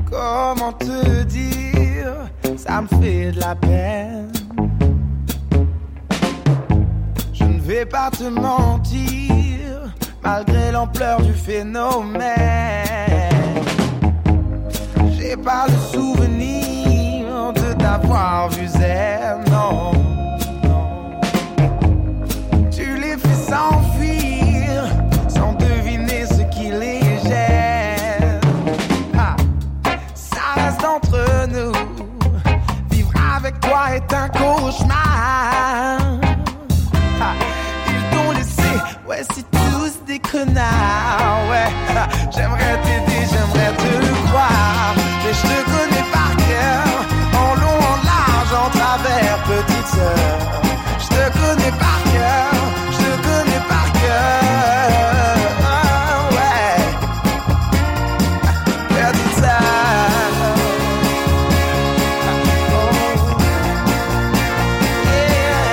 Comment te dire, ça me fait de la peine. Je ne vais pas te mentir, malgré l'ampleur du phénomène. J'ai pas le souvenir de t'avoir vu zen, non. Tu les fais s'enfuir sans deviner ce qui les gêne. Ça reste entre nous, vivre avec toi est un cauchemar. Ils t'ont laissé, ouais c'est tous des connards, ouais. J'aimerais t'aider, j'aimerais te croire, mais je te connais par cœur, en long, en large, en travers, petite sœur. Je te connais par cœur, je te connais par cœur, ouais. Petite sœur. Oh, yeah.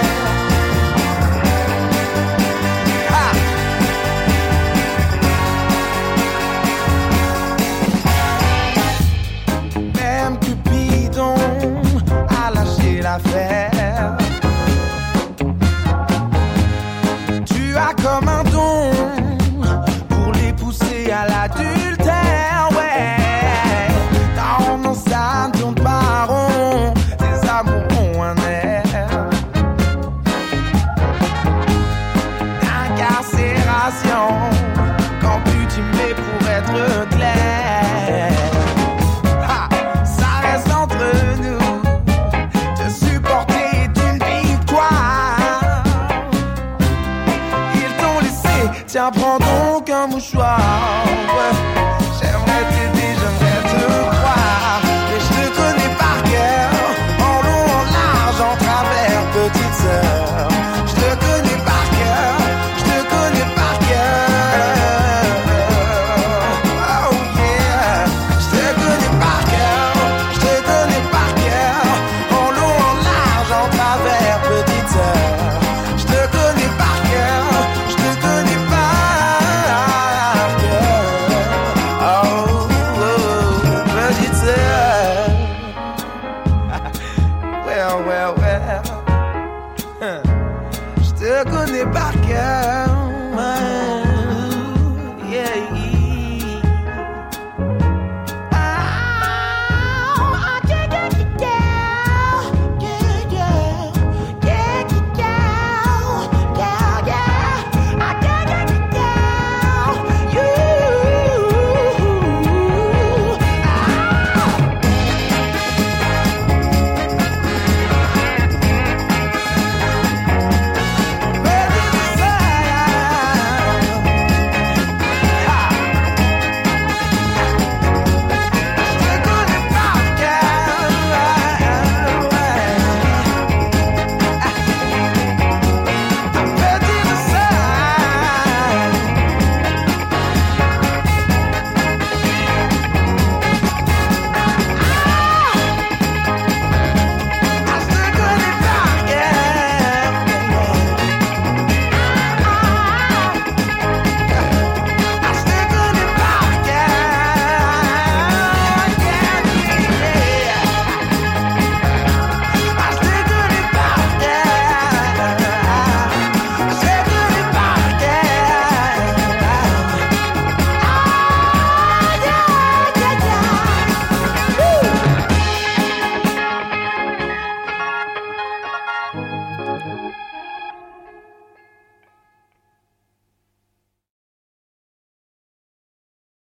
Même Cupidon a lâché l'affaire.